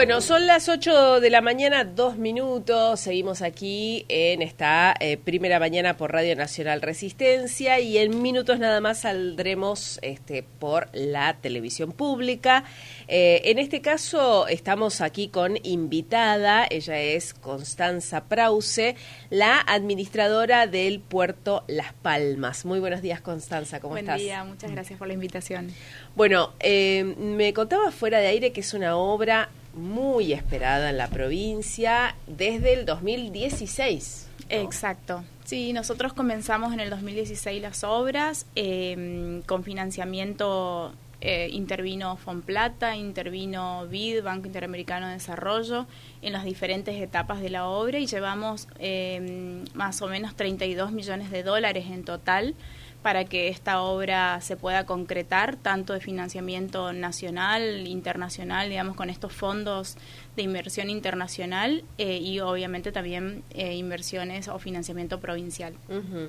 Bueno, son las 8 de la mañana, 2 minutos. Seguimos aquí en esta primera mañana por Radio Nacional Resistencia y en minutos nada más saldremos por la televisión pública. En este caso estamos aquí con invitada. Ella es Constanza Prause, la administradora del puerto Las Palmas. Muy buenos días, Constanza, ¿cómo estás? Buen día, muchas gracias por la invitación. Bueno, me contaba fuera de aire que es una obra muy esperada en la provincia desde el 2016. ¿No? Exacto. Sí, nosotros comenzamos en el 2016 las obras, con financiamiento intervino Fonplata, intervino BID, Banco Interamericano de Desarrollo, en las diferentes etapas de la obra y llevamos más o menos $32 millones en total para que esta obra se pueda concretar, tanto de financiamiento nacional, internacional, digamos, con estos fondos de inversión internacional y obviamente también inversiones o financiamiento provincial. Uh-huh.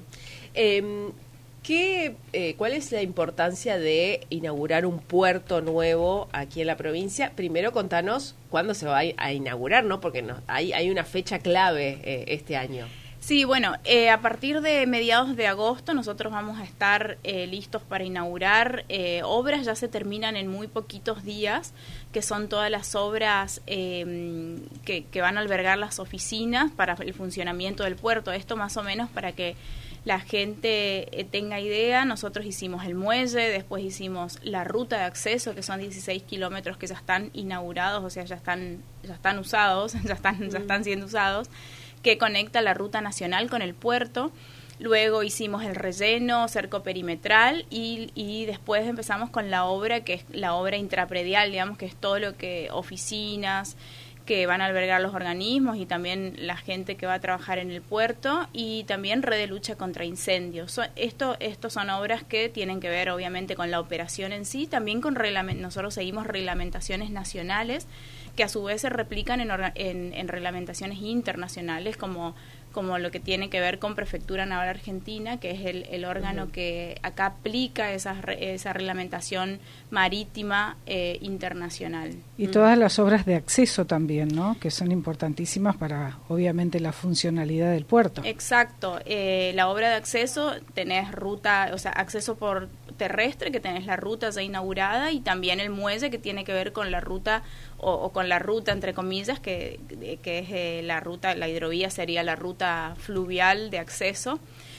¿Cuál es la importancia de inaugurar un puerto nuevo aquí en la provincia? Primero contanos cuándo se va a inaugurar, ¿no? Porque hay una fecha clave este año. Sí, bueno, a partir de mediados de agosto nosotros vamos a estar listos para inaugurar. Obras ya se terminan en muy poquitos días, que son todas las obras que van a albergar las oficinas para el funcionamiento del puerto. Esto más o menos para que la gente tenga idea. Nosotros hicimos el muelle, después hicimos la ruta de acceso, que son 16 kilómetros que ya están inaugurados, o sea, ya están usados, ya están siendo usados, que conecta la ruta nacional con el puerto. Luego hicimos el relleno, cerco perimetral y después empezamos con la obra, que es la obra intrapredial, digamos, que es todo lo que oficinas que van a albergar los organismos y también la gente que va a trabajar en el puerto, y también red de lucha contra incendios. Estos son obras que tienen que ver obviamente con la operación en sí, también con nosotros seguimos reglamentaciones nacionales que a su vez se replican en reglamentaciones internacionales, como lo que tiene que ver con Prefectura Naval Argentina, que es el órgano que acá aplica esa reglamentación marítima internacional. Y todas las obras de acceso también, ¿no? Que son importantísimas para, obviamente, la funcionalidad del puerto. Exacto. La obra de acceso, tenés ruta, o sea, acceso por terrestre, que tenés la ruta ya inaugurada, y también el muelle, que tiene que ver con la ruta o con la ruta, entre comillas, que es la ruta, la hidrovía sería la ruta fluvial de acceso,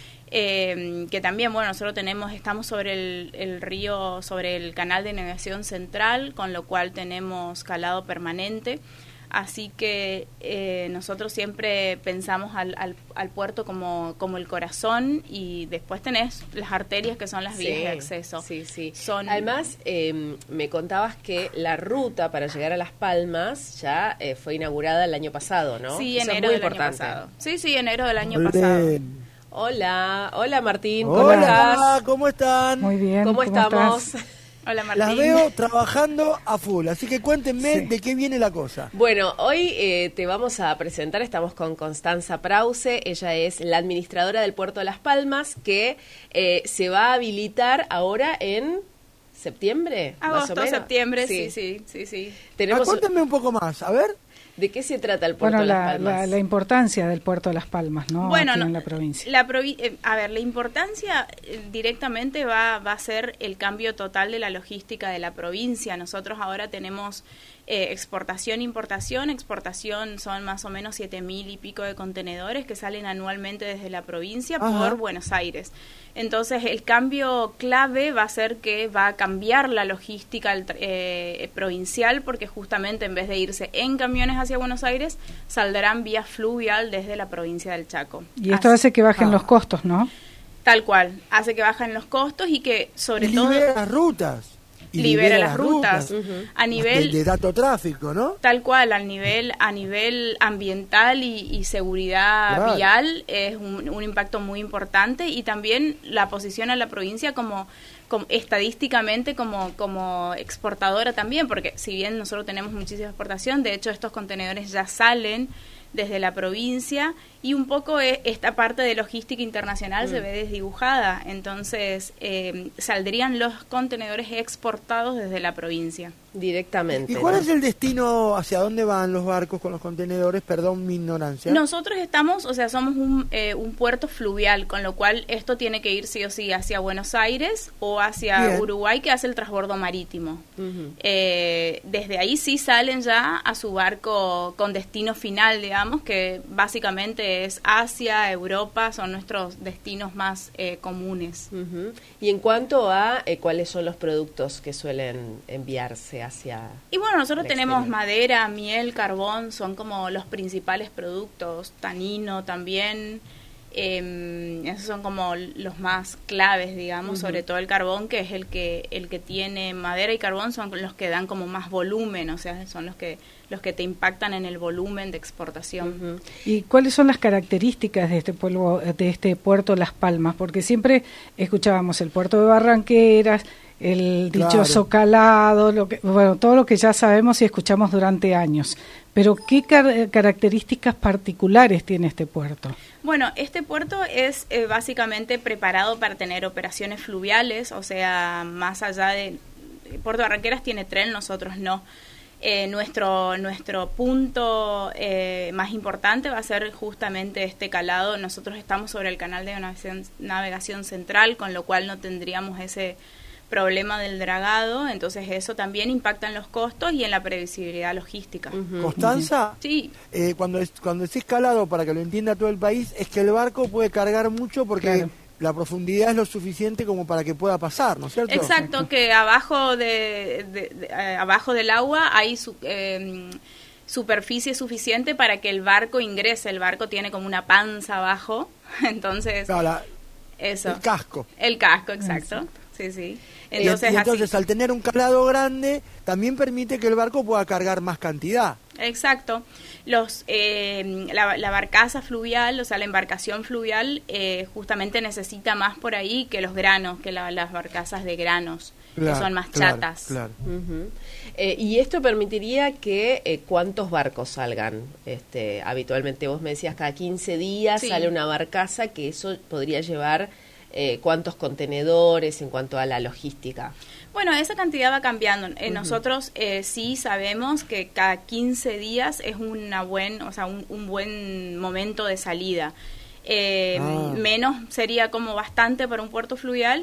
que también, bueno, nosotros estamos sobre el río, sobre el canal de navegación central, con lo cual tenemos calado permanente. Así que nosotros siempre pensamos al puerto como el corazón, y después tenés las arterias, que son las vías de acceso. Sí. Además, me contabas que la ruta para llegar a Las Palmas ya fue inaugurada el año pasado, ¿no? Sí, eso enero es muy del importante. año pasado. Sí, enero del año pasado. Hola Martín, Hola, ¿cómo estás? ¿cómo están? Muy bien. ¿Cómo estamos? estás? Hola, Martín. Las veo trabajando a full, así que cuéntenme de qué viene la cosa. Bueno, hoy te vamos a presentar, estamos con Constanza Prause, ella es la administradora del puerto de Las Palmas, que se va a habilitar ahora en septiembre, Agosto, más o menos. septiembre, sí. Cuéntenme un poco más, a ver. ¿De qué se trata el puerto de Las Palmas? La importancia del puerto de Las Palmas, ¿no? Bueno, aquí en la provincia. La importancia directamente va a ser el cambio total de la logística de la provincia. Nosotros ahora tenemos exportación, importación. Exportación son más o menos 7.000 y pico de contenedores que salen anualmente desde la provincia por Buenos Aires. Entonces, el cambio clave va a ser que va a cambiar la logística provincial, porque justamente en vez de irse en camiones hacia Buenos Aires, saldrán vía fluvial desde la provincia del Chaco. Y esto hace que bajen los costos, ¿no? Tal cual, hace que bajen los costos y que sobre todo... libera las rutas. Libera las rutas. A nivel de dato tráfico, ¿no? Tal cual, a nivel ambiental y seguridad vial es un impacto muy importante, y también la posiciona a la provincia como estadísticamente como exportadora también, porque si bien nosotros tenemos muchísima exportación, de hecho estos contenedores ya salen desde la provincia, y un poco esta parte de logística internacional se ve desdibujada, entonces saldrían los contenedores exportados desde la provincia. Directamente. ¿Y cuál es el destino, hacia dónde van los barcos con los contenedores? Perdón mi ignorancia. Nosotros estamos, o sea, somos un puerto fluvial, con lo cual esto tiene que ir sí o sí hacia Buenos Aires o hacia Uruguay, que hace el transbordo marítimo. Desde ahí sí salen ya a su barco con destino final, digamos, que básicamente es Asia, Europa, son nuestros destinos más comunes. Y en cuanto a cuáles son los productos que suelen enviarse hacia... Y bueno, nosotros tenemos exterior. madera, miel, carbón, son como los principales productos, tanino también, esos son como los más claves, digamos, sobre todo el carbón, que es el que tiene madera y carbón, son los que dan como más volumen, o sea, son los que te impactan en el volumen de exportación. ¿Y cuáles son las características de este puerto Las Palmas? Porque siempre escuchábamos el puerto de Barranqueras, el dichoso calado, todo lo que ya sabemos y escuchamos durante años. Pero ¿qué características particulares tiene este puerto? Bueno, este puerto es básicamente preparado para tener operaciones fluviales, o sea, más allá de... Puerto Barranqueras tiene tren, nosotros no. Nuestro punto más importante va a ser justamente este calado. Nosotros estamos sobre el canal de navegación central, con lo cual no tendríamos ese problema del dragado, entonces eso también impacta en los costos y en la previsibilidad logística. ¿Constanza? Sí. Cuando decís calado, para que lo entienda todo el país, es que el barco puede cargar mucho porque la profundidad es lo suficiente como para que pueda pasar, ¿no es cierto? Exacto, que abajo abajo del agua hay superficie suficiente para que el barco ingrese. El barco tiene como una panza abajo, entonces... eso. El casco. El casco, exacto. Sí. Entonces al tener un calado grande, también permite que el barco pueda cargar más cantidad. Exacto. La barcaza fluvial, o sea, la embarcación fluvial, justamente necesita más por ahí que los granos, que las barcazas de granos, que son más chatas. Claro. Y esto permitiría que ¿cuántos barcos salgan? Habitualmente vos me decías cada 15 días sale una barcaza, que eso podría llevar... ¿cuántos contenedores en cuanto a la logística? Bueno, esa cantidad va cambiando. Nosotros sí sabemos que cada 15 días es un buen momento de salida. Menos sería como bastante para un puerto fluvial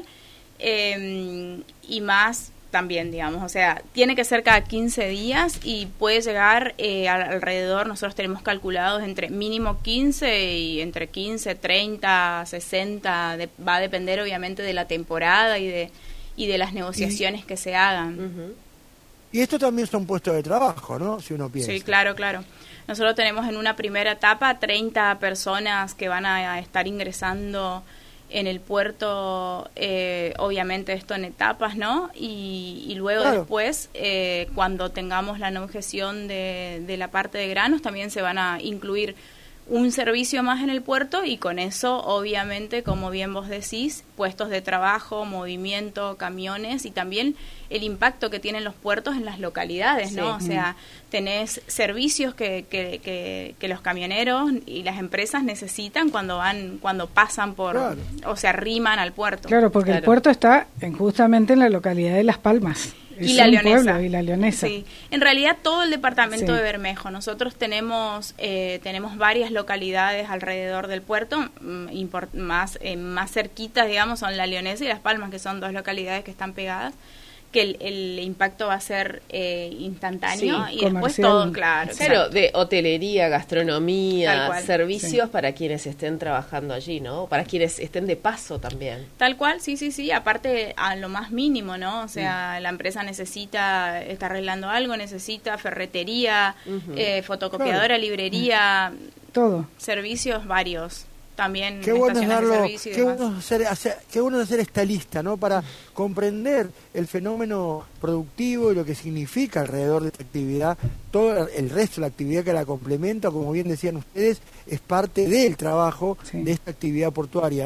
y más también, digamos. O sea, tiene que ser cada 15 días y puede llegar alrededor, nosotros tenemos calculados entre mínimo 15 y entre 15, 30, 60, va a depender obviamente de la temporada y de las negociaciones que se hagan. Y esto también son puestos de trabajo, ¿no? Si uno piensa. Sí, claro. Nosotros tenemos en una primera etapa 30 personas que van a estar ingresando en el puerto, obviamente esto en etapas, ¿no? Y luego después, cuando tengamos la no gestión de la parte de granos, también se van a incluir un servicio más en el puerto y con eso, obviamente, como bien vos decís, puestos de trabajo, movimiento, camiones y también el impacto que tienen los puertos en las localidades, ¿no? O sea, tenés servicios que los camioneros y las empresas necesitan cuando pasan por, o se arriman al puerto. Claro, porque el puerto está justamente en la localidad de Las Palmas. Y la Leonesa. Y la Leonesa. Sí, en realidad todo el departamento de Bermejo. Nosotros tenemos varias localidades alrededor del puerto, más cerquitas, digamos, son la Leonesa y Las Palmas, que son dos localidades que están pegadas, que el impacto va a ser instantáneo y después todo, claro, de hotelería, gastronomía, servicios para quienes estén trabajando allí, ¿no? Para quienes estén de paso también. Tal cual, sí, aparte a lo más mínimo, ¿no? O sea, la empresa está arreglando algo, necesita ferretería, fotocopiadora, librería, todo. Servicios varios. También qué bueno es darlo, qué bueno es hacer esta lista, ¿no? Para comprender el fenómeno productivo y lo que significa alrededor de esta actividad. Todo el resto de la actividad que la complementa, como bien decían ustedes, es parte del trabajo de esta actividad portuaria, ¿no?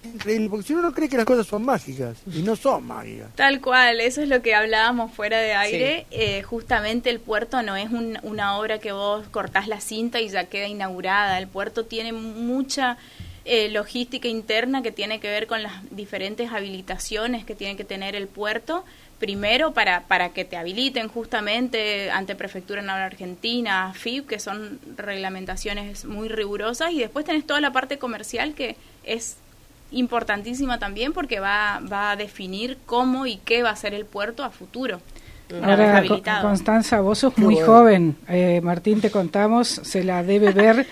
increíble, porque si uno no cree que las cosas son mágicas, y no son mágicas. Tal cual, eso es lo que hablábamos fuera de aire. Sí. Justamente el puerto no es una obra que vos cortás la cinta y ya queda inaugurada. El puerto tiene mucha logística interna que tiene que ver con las diferentes habilitaciones que tiene que tener el puerto. Primero, para que te habiliten justamente ante Prefectura Naval Argentina, FIB, que son reglamentaciones muy rigurosas, y después tenés toda la parte comercial que es importantísima también porque va a definir cómo y qué va a ser el puerto a futuro. Ahora, Constanza, vos sos muy joven. Martín, te contamos, se la debe ver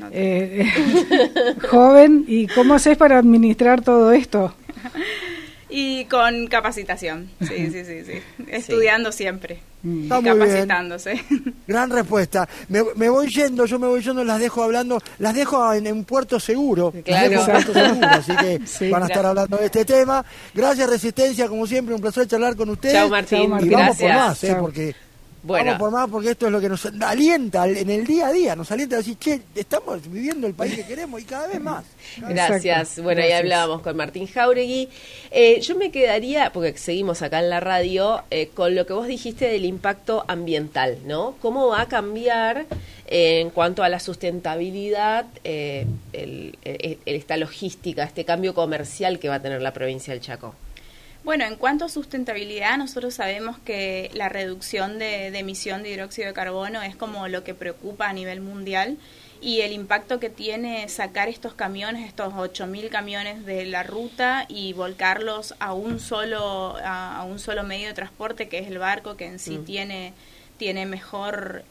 joven. ¿Y cómo haces para administrar todo esto? Y con capacitación, sí. Estudiando siempre. Está muy capacitándose. Bien. Gran respuesta. Me voy yendo, las dejo hablando, las dejo en un puerto seguro. Claro. Así que van a estar hablando de este tema. Gracias, Resistencia, como siempre, un placer charlar con ustedes. Chao, Martín. Y vamos por más, porque... Bueno. Vamos por más, porque esto es lo que nos alienta en el día a día, nos alienta a decir, che, estamos viviendo el país que queremos y cada vez más. Gracias. Bueno, ya hablábamos con Martín Jáuregui. Yo me quedaría, porque seguimos acá en la radio, con lo que vos dijiste del impacto ambiental, ¿no? ¿Cómo va a cambiar en cuanto a la sustentabilidad esta logística, este cambio comercial que va a tener la provincia del Chaco? Bueno, en cuanto a sustentabilidad, nosotros sabemos que la reducción de emisión de dióxido de carbono es como lo que preocupa a nivel mundial, y el impacto que tiene sacar estos camiones, estos 8.000 camiones de la ruta y volcarlos a un solo medio de transporte, que es el barco, que en sí tiene mejor,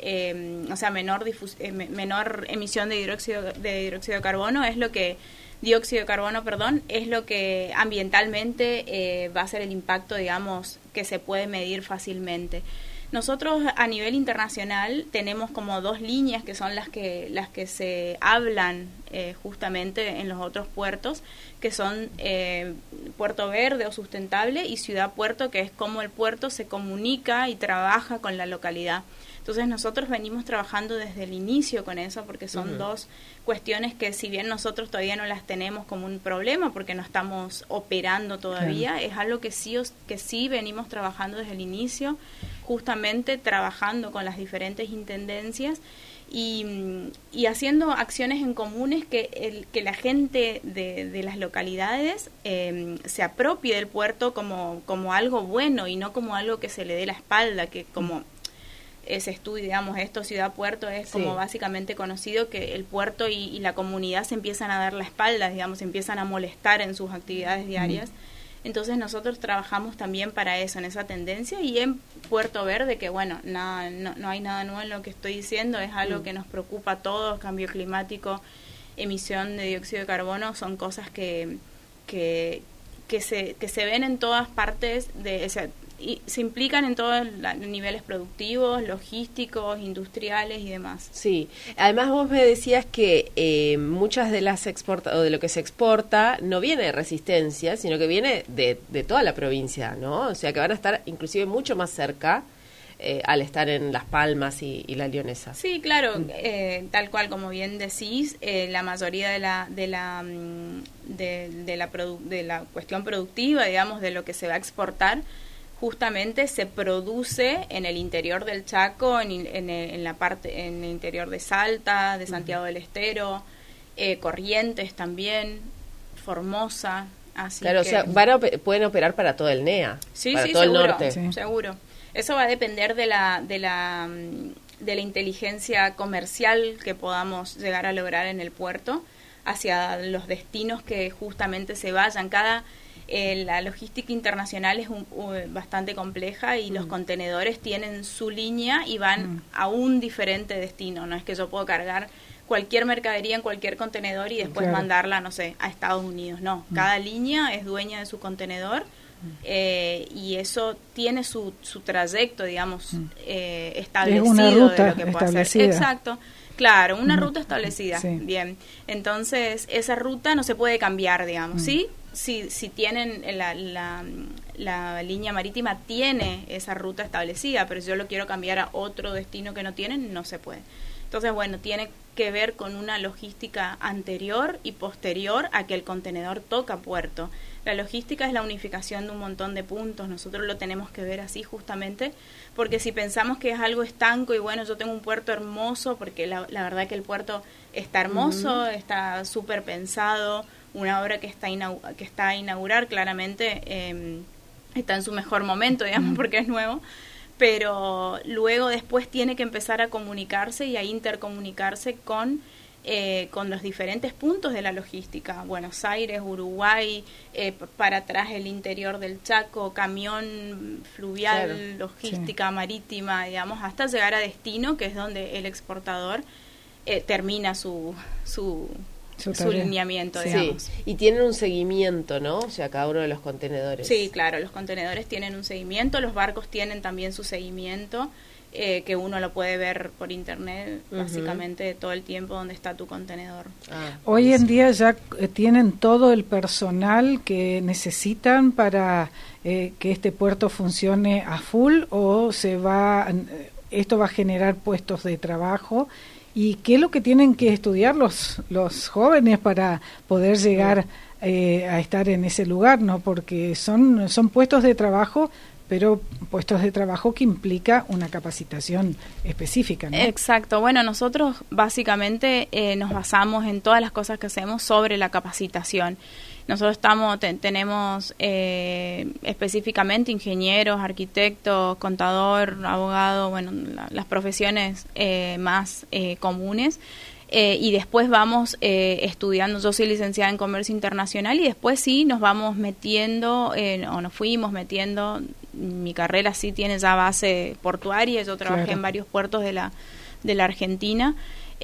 menor emisión de dióxido de carbono, es lo que es lo que ambientalmente va a ser el impacto, digamos, que se puede medir fácilmente. Nosotros a nivel internacional tenemos como dos líneas que son las que se hablan justamente en los otros puertos, que son Puerto Verde o Sustentable y Ciudad Puerto, que es cómo el puerto se comunica y trabaja con la localidad. Entonces nosotros venimos trabajando desde el inicio con eso, porque son dos cuestiones que, si bien nosotros todavía no las tenemos como un problema porque no estamos operando todavía, es algo que sí venimos trabajando desde el inicio, justamente trabajando con las diferentes intendencias y haciendo acciones en comunes que la gente de las localidades se apropie del puerto como algo bueno y no como algo que se le dé la espalda, que como ese estudio, digamos, Ciudad Puerto es como básicamente conocido que el puerto y la comunidad se empiezan a dar la espalda, digamos, se empiezan a molestar en sus actividades diarias. Entonces nosotros trabajamos también para eso, en esa tendencia, y en Puerto Verde, que bueno, no hay nada nuevo en lo que estoy diciendo, es algo que nos preocupa a todos, cambio climático, emisión de dióxido de carbono, son cosas que se ven en todas partes y se implican en todos los niveles productivos, logísticos, industriales y demás. Sí, además vos me decías que muchas de las o de lo que se exporta no viene de Resistencia, sino que viene de toda la provincia, ¿no? O sea que van a estar inclusive mucho más cerca al estar en Las Palmas y La Leonesa. Sí, claro, tal cual como bien decís, la mayoría de la cuestión productiva, digamos, de lo que se va a exportar, justamente se produce en el interior del Chaco, en el interior de Salta, de Santiago del Estero, Corrientes también, Formosa. Así claro, que, o sea, pueden operar para todo el NEA, para todo seguro, el norte. Seguro. Eso va a depender de la inteligencia comercial que podamos llegar a lograr en el puerto hacia los destinos que justamente se vayan. La logística internacional es bastante compleja y los contenedores tienen su línea y van a un diferente destino. No es que yo puedo cargar cualquier mercadería en cualquier contenedor y después mandarla, no sé, a Estados Unidos. No, cada línea es dueña de su contenedor y eso tiene su trayecto, digamos, establecido. Es una ruta de lo que puede establecida. hacer. Exacto. Claro, una ruta establecida. Sí. Bien. Entonces, esa ruta no se puede cambiar, digamos, ¿sí? Si tienen la línea marítima tiene esa ruta establecida, pero si yo lo quiero cambiar a otro destino que no tienen, no se puede. Entonces, bueno, tiene que ver con una logística anterior y posterior a que el contenedor toca puerto. La logística es la unificación de un montón de puntos, nosotros lo tenemos que ver así justamente, porque si pensamos que es algo estanco y bueno, yo tengo un puerto hermoso, porque la verdad que el puerto está hermoso, está súper pensado, una obra que está a inaugurar claramente está en su mejor momento, digamos, porque es nuevo, pero luego después tiene que empezar a comunicarse y a intercomunicarse con los diferentes puntos de la logística, Buenos Aires, Uruguay, para atrás el interior del Chaco, camión fluvial, claro, logística marítima, digamos, hasta llegar a destino, que es donde el exportador termina su lineamiento, digamos. Sí. Y tienen un seguimiento, ¿no? O sea, cada uno de los contenedores. Sí, claro, los contenedores tienen un seguimiento, los barcos tienen también su seguimiento, que uno lo puede ver por internet, básicamente todo el tiempo donde está tu contenedor. Hoy en día ya tienen todo el personal que necesitan para que este puerto funcione a full, o esto va a generar puestos de trabajo. ¿Y qué es lo que tienen que estudiar los jóvenes para poder llegar a estar en ese lugar, ¿no? Porque son puestos de trabajo, pero puestos de trabajo que implica una capacitación específica, ¿no? Exacto. Bueno, nosotros básicamente nos basamos en todas las cosas que hacemos sobre la capacitación. Nosotros tenemos específicamente ingenieros, arquitectos, contador, abogado, bueno, las profesiones más comunes. Y después vamos estudiando. Yo soy licenciada en Comercio Internacional y después sí nos vamos metiendo, o nos fuimos metiendo. Mi carrera sí tiene ya base portuaria, yo trabajé en varios puertos de la Argentina.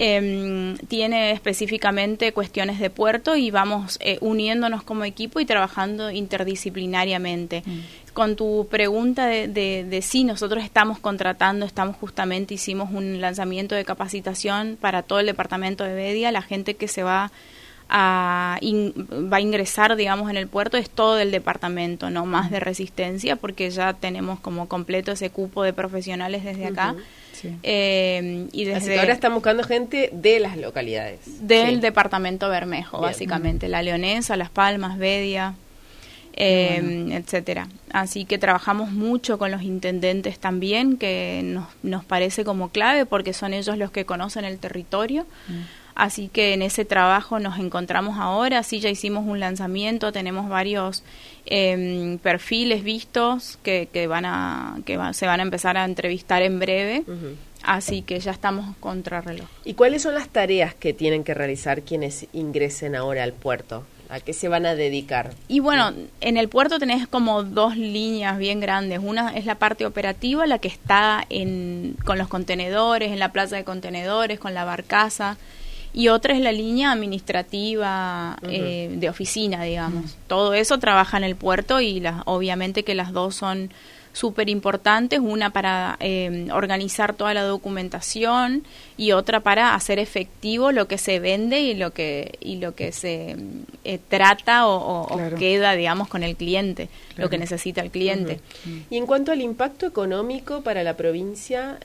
Tiene específicamente cuestiones de puerto y vamos uniéndonos como equipo y trabajando interdisciplinariamente. Con tu pregunta de si nosotros estamos contratando, hicimos un lanzamiento de capacitación para todo el departamento de Bedia. La gente que se va a ingresar, digamos, en el puerto es todo el departamento, no más de resistencia, porque ya tenemos como completo ese cupo de profesionales desde acá. Sí. Y desde así que ahora están buscando gente de las localidades. Del departamento Bermejo, básicamente. La Leonesa, Las Palmas, Bedia, etcétera. Así que trabajamos mucho con los intendentes también, que nos parece como clave, porque son ellos los que conocen el territorio. Así que en ese trabajo nos encontramos ahora. Sí, ya hicimos un lanzamiento, tenemos varios perfiles vistos que se van a empezar a entrevistar en breve. Así que ya estamos contrarreloj. ¿Y cuáles son las tareas que tienen que realizar quienes ingresen ahora al puerto? ¿A qué se van a dedicar? Y bueno, en el puerto tenés como dos líneas bien grandes. Una es la parte operativa, la que está con los contenedores, en la plaza de contenedores, con la barcaza. Y otra es la línea administrativa de oficina, digamos. Todo eso trabaja en el puerto y obviamente que las dos son súper importantes, una para organizar toda la documentación y otra para hacer efectivo lo que se vende y lo que se trata o queda, digamos, con el cliente, lo que necesita el cliente. Y en cuanto al impacto económico para la provincia,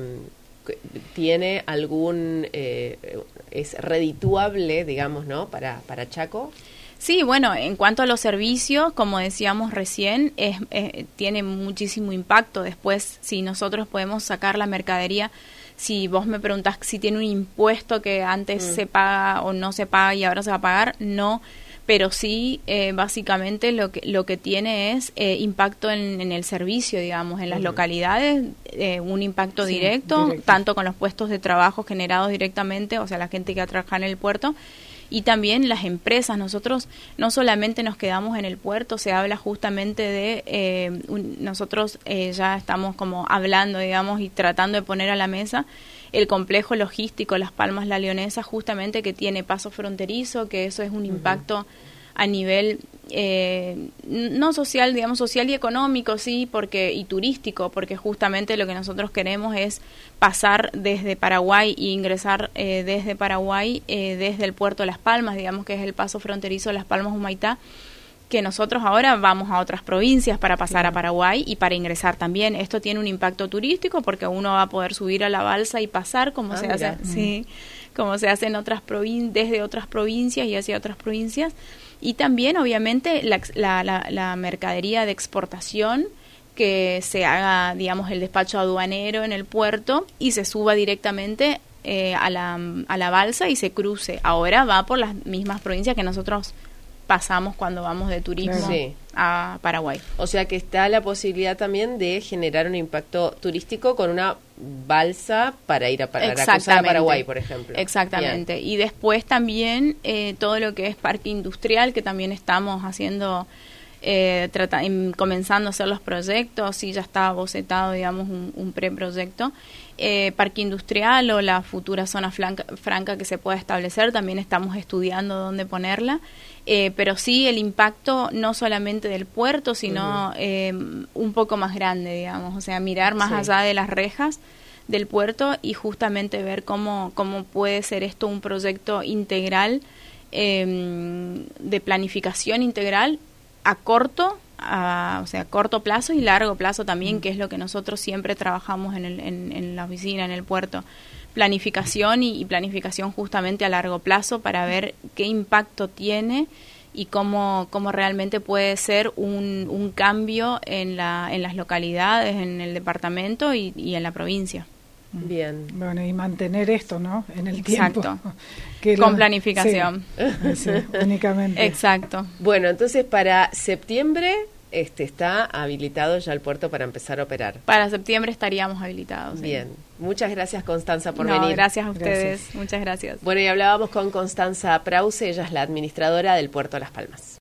¿tiene algún es redituable, digamos, ¿no? para Chaco? Sí, bueno, en cuanto a los servicios, como decíamos recién, tiene muchísimo impacto. Después, si nosotros podemos sacar la mercadería, si vos me preguntás si tiene un impuesto que antes se paga o no se paga y ahora se va a pagar, no, pero sí, básicamente lo que tiene es impacto en el servicio, digamos, en las localidades, un impacto directo, tanto con los puestos de trabajo generados directamente, o sea, la gente que va a trabajar en el puerto, y también las empresas. Nosotros no solamente nos quedamos en el puerto, se habla justamente de, nosotros ya estamos como hablando, digamos, y tratando de poner a la mesa el complejo logístico Las Palmas La Leonesa, justamente que tiene paso fronterizo, que eso es un impacto a nivel no social, digamos, social y económico, sí, y turístico, porque justamente lo que nosotros queremos es pasar desde Paraguay e ingresar desde Paraguay, desde el puerto de Las Palmas, digamos que es el paso fronterizo de Las Palmas Humaitá, que nosotros ahora vamos a otras provincias para pasar a Paraguay y para ingresar también. Esto tiene un impacto turístico porque uno va a poder subir a la balsa y pasar como se hace, como se hace en otras desde otras provincias y hacia otras provincias. Y también, obviamente, la mercadería de exportación, que se haga, digamos, el despacho aduanero en el puerto y se suba directamente a la balsa y se cruce. Ahora va por las mismas provincias que nosotros pasamos cuando vamos de turismo a Paraguay. O sea que está la posibilidad también de generar un impacto turístico con una balsa para ir a cruzar a Paraguay, por ejemplo. Exactamente. Bien. Y después también todo lo que es parque industrial, que también estamos haciendo, comenzando a hacer los proyectos, y ya está bocetado, digamos, un preproyecto. Parque industrial o la futura zona franca que se pueda establecer, también estamos estudiando dónde ponerla, pero sí el impacto no solamente del puerto, sino un poco más grande, digamos, o sea, mirar más allá de las rejas del puerto y justamente ver cómo puede ser esto un proyecto integral, de planificación integral a corto plazo y largo plazo también, que es lo que nosotros siempre trabajamos en la oficina, en el puerto. Planificación y planificación justamente a largo plazo para ver qué impacto tiene y cómo realmente puede ser un cambio en las localidades, en el departamento y en la provincia. Bien. Bueno, y mantener esto, ¿no? En el tiempo. Exacto. Con planificación. Sí, únicamente. Exacto. Bueno, entonces para septiembre está habilitado ya el puerto para empezar a operar. Para septiembre estaríamos habilitados. Bien. Muchas gracias, Constanza, por venir. Gracias a ustedes. Muchas gracias. Bueno, y hablábamos con Constanza Prause, ella es la administradora del Puerto Las Palmas.